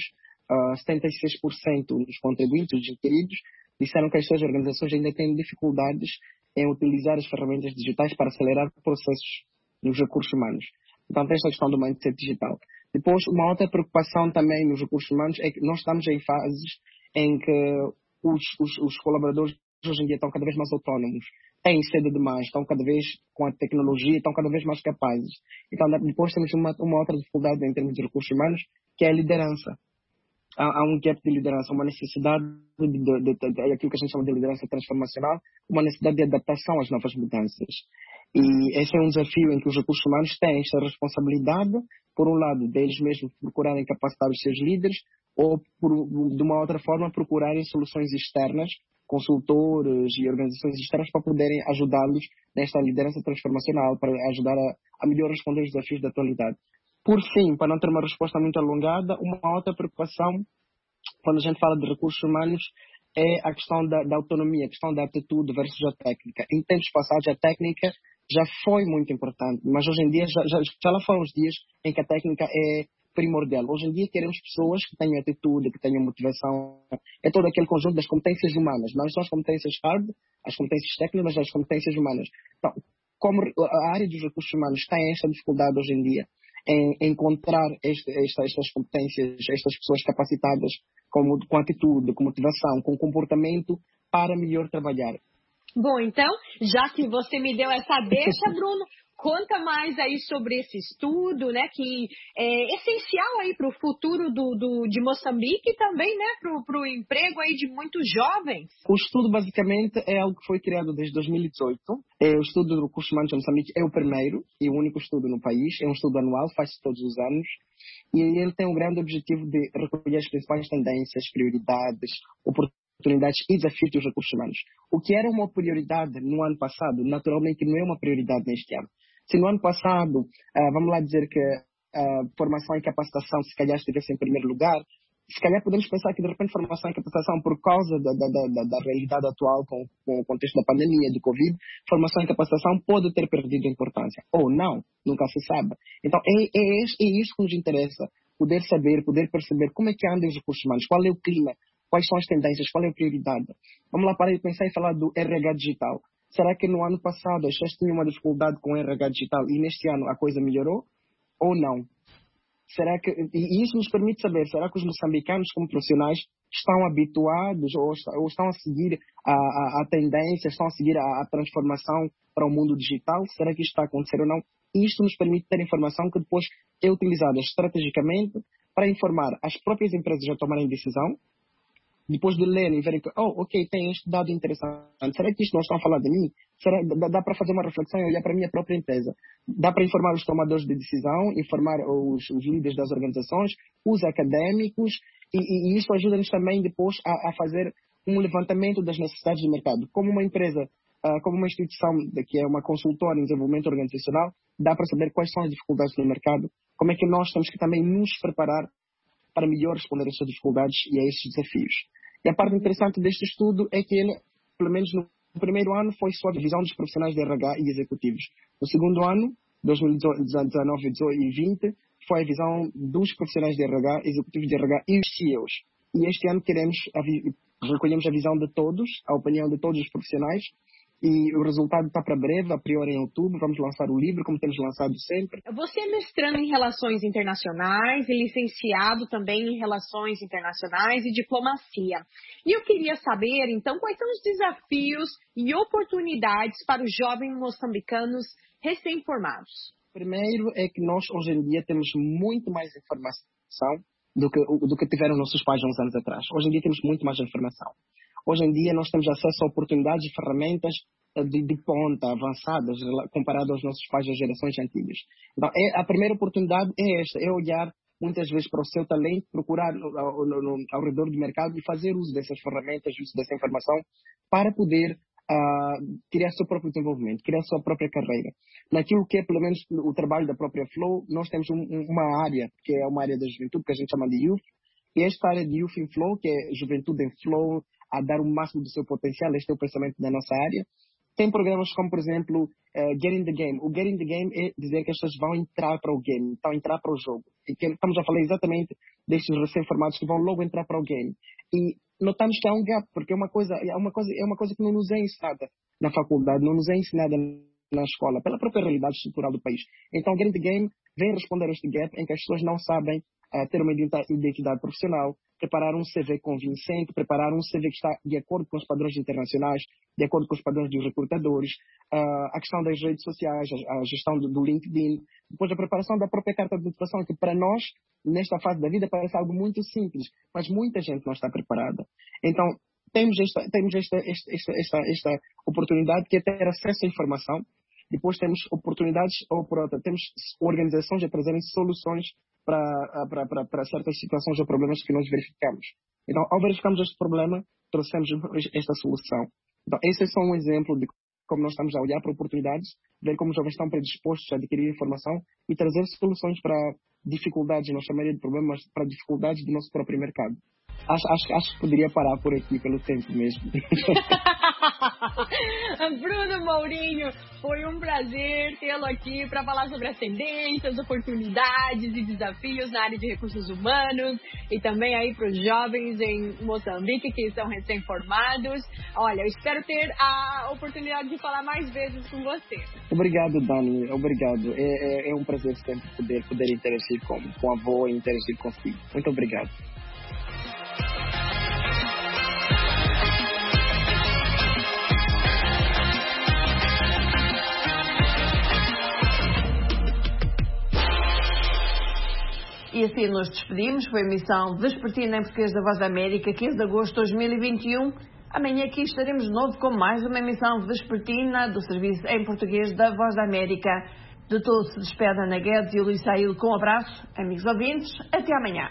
76% dos contribuintes, dos inquiridos, disseram que as suas organizações ainda têm dificuldades em utilizar as ferramentas digitais para acelerar processos nos recursos humanos. Então, tem esta questão do mindset digital. Depois, uma outra preocupação também nos recursos humanos é que nós estamos em fases em que os colaboradores hoje em dia estão cada vez mais autônomos, têm sede demais, estão cada vez com a tecnologia, estão cada vez mais capazes. Então, depois temos uma outra dificuldade em termos de recursos humanos, que é a liderança. Há um gap de liderança, uma necessidade de aquilo que a gente chama de liderança transformacional, uma necessidade de adaptação às novas mudanças. E esse é um desafio em que os recursos humanos têm esta responsabilidade, por um lado, deles mesmos procurarem capacitar os seus líderes, ou, de uma outra forma, procurarem soluções externas, consultores e organizações externas para poderem ajudá-los nesta liderança transformacional, para ajudar a melhor responder os desafios da atualidade. Por fim, para não ter uma resposta muito alongada, uma outra preocupação, quando a gente fala de recursos humanos, é a questão da autonomia, a questão da atitude versus a técnica. Em tempos passados, a técnica já foi muito importante, mas hoje em dia já lá foram os dias em que a técnica é primordial. Hoje em dia queremos pessoas que tenham atitude, que tenham motivação. É todo aquele conjunto das competências humanas, não só as competências hard, as competências técnicas, mas as competências humanas. Então, como a área dos recursos humanos tem esta dificuldade hoje em dia em encontrar estas competências, estas pessoas capacitadas com atitude, com motivação, com comportamento para melhor trabalhar. Bom, então, já que você me deu essa deixa, Bruno, conta mais aí sobre esse estudo, né, que é essencial aí para o futuro de Moçambique e também, né, para o emprego aí de muitos jovens. O estudo, basicamente, é algo que foi criado desde 2018. O estudo do recursos humanos de Moçambique é o primeiro e o único estudo no país. É um estudo anual, faz-se todos os anos. E ele tem um grande objetivo de recolher as principais tendências, prioridades, oportunidades e desafios dos recursos humanos. O que era uma prioridade no ano passado, naturalmente não é uma prioridade neste ano. Se no ano passado, vamos lá dizer que formação e capacitação se calhar estivesse em primeiro lugar, se calhar podemos pensar que de repente formação e capacitação, por causa da realidade atual com o contexto da pandemia, do Covid, formação e capacitação pode ter perdido importância. Ou não, nunca se sabe. Então é isso que nos interessa, poder saber, poder perceber como é que andam os recursos humanos, qual é o clima, quais são as tendências, qual é a prioridade. Vamos lá parar e pensar e falar do RH digital. Será que no ano passado as pessoas tinham uma dificuldade com o RH digital e neste ano a coisa melhorou? Ou não? E isso nos permite saber, será que os moçambicanos como profissionais estão habituados ou estão a seguir a tendência, estão a seguir a transformação para o mundo digital? Será que isto está a acontecer ou não? E isto nos permite ter informação que depois é utilizada estrategicamente para informar as próprias empresas a tomarem decisão, depois de lerem e verem que, ok, tem este dado interessante. Será que isto não está a falar de mim? Dá para fazer uma reflexão e olhar para a minha própria empresa? Dá para informar os tomadores de decisão, informar os líderes das organizações, os académicos, e isto ajuda-nos também depois a fazer um levantamento das necessidades do mercado. Como uma empresa, como uma instituição que é uma consultora em desenvolvimento organizacional, dá para saber quais são as dificuldades do mercado, como é que nós temos que também nos preparar para melhor responder a estas dificuldades e a estes desafios. E a parte interessante deste estudo é que ele, pelo menos no primeiro ano, foi só a divisão dos profissionais de RH e executivos. No segundo ano, 2019, 18 e 20, foi a visão dos profissionais de RH, executivos de RH e os CEOs. E este ano recolhemos a visão de todos, a opinião de todos os profissionais, e o resultado está para breve, a priori em outubro, vamos lançar o livro, como temos lançado sempre. Você é mestrando em Relações Internacionais e licenciado também em Relações Internacionais e Diplomacia. E eu queria saber, então, quais são os desafios e oportunidades para os jovens moçambicanos recém-formados? Primeiro é que nós, hoje em dia, temos muito mais informação do que tiveram nossos pais há uns anos atrás. Hoje em dia temos muito mais informação. Hoje em dia nós temos acesso a oportunidades e ferramentas de ponta, avançadas, comparado aos nossos pais das gerações antigas. Então, a primeira oportunidade é esta, é olhar muitas vezes para o seu talento, procurar ao redor do mercado e fazer uso dessas ferramentas, uso dessa informação, para poder criar seu próprio desenvolvimento, criar sua própria carreira. Naquilo que é, pelo menos, o trabalho da própria Flow, nós temos uma área, que é uma área da juventude, que a gente chama de Youth, e esta área de Youth in Flow, que é juventude em Flow, a dar o máximo do seu potencial, este é o pensamento da nossa área. Tem programas como, por exemplo, Get in the Game. O Get in the Game é dizer que as pessoas vão entrar para o game, vão entrar para o jogo. E que estamos a falar exatamente destes recém-formados que vão logo entrar para o game. E notamos que há um gap, porque é uma coisa que não nos é ensinada na faculdade, não nos é ensinada na escola, pela própria realidade estrutural do país. Então, Get in the Game vem responder a este gap em que as pessoas não sabem ter uma identidade profissional, preparar um CV convincente, preparar um CV que está de acordo com os padrões internacionais, de acordo com os padrões dos recrutadores, a questão das redes sociais, a gestão do LinkedIn, depois a preparação da própria carta de motivação, que para nós, nesta fase da vida, parece algo muito simples, mas muita gente não está preparada. Então, temos esta oportunidade que é ter acesso à informação. Depois temos oportunidades, temos organizações a trazerem soluções para certas situações ou problemas que nós verificamos. Então, ao verificarmos este problema, trouxemos esta solução. Então, esse é só um exemplo de como nós estamos a olhar para oportunidades, ver como os jovens estão predispostos a adquirir informação e trazer soluções para dificuldades, não chamaria de problemas, para dificuldades do nosso próprio mercado. Acho que poderia parar por aqui pelo tempo mesmo. Bruno Mourinho, foi um prazer tê-lo aqui para falar sobre as tendências, oportunidades e desafios na área de recursos humanos e também aí para os jovens em Moçambique que estão recém-formados. Olha, eu espero ter a oportunidade de falar mais vezes com você. Obrigado, Dani. Obrigado. É um prazer sempre poder interagir com a avó e interagir consigo. Muito obrigado. E assim nos despedimos. Foi a emissão vespertina em português da Voz da América, 15 de agosto de 2021. Amanhã aqui estaremos de novo com mais uma emissão vespertina do serviço em português da Voz da América. De todos se despede Ana Guedes e o Luís Saíl com um abraço. Amigos ouvintes, até amanhã.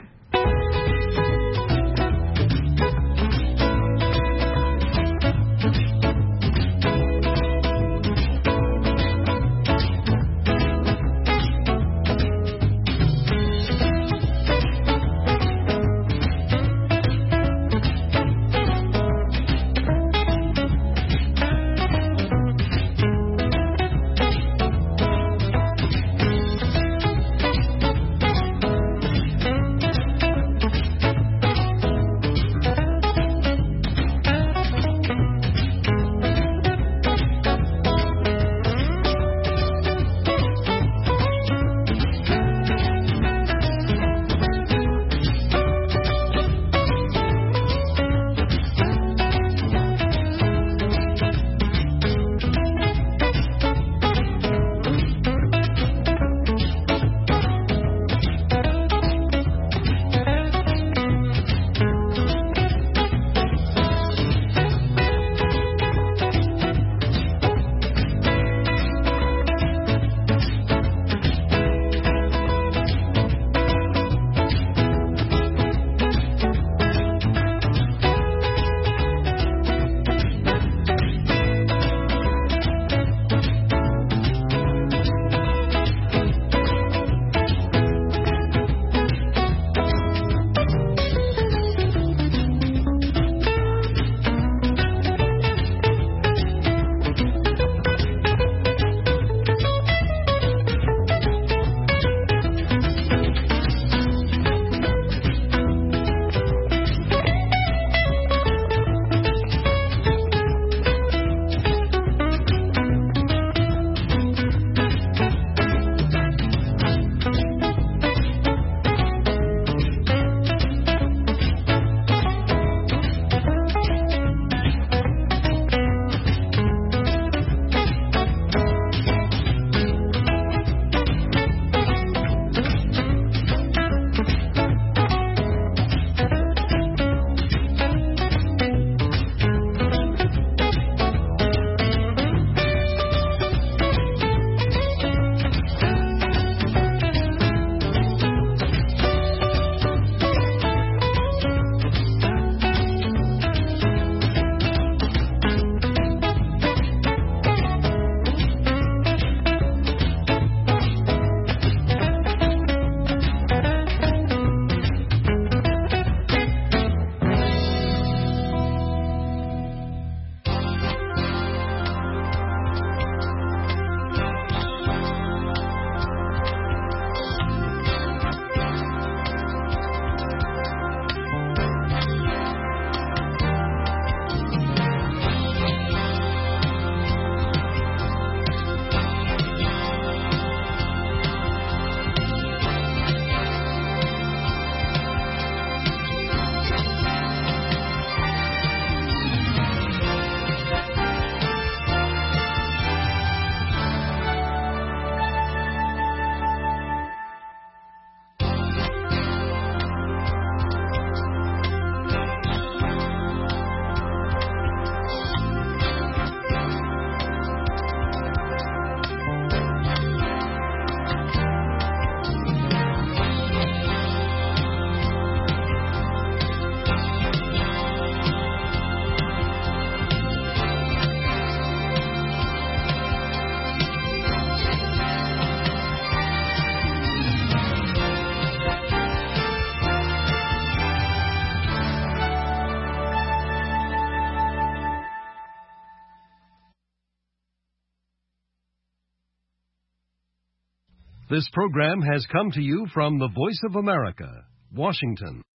This program has come to you from the Voice of America, Washington.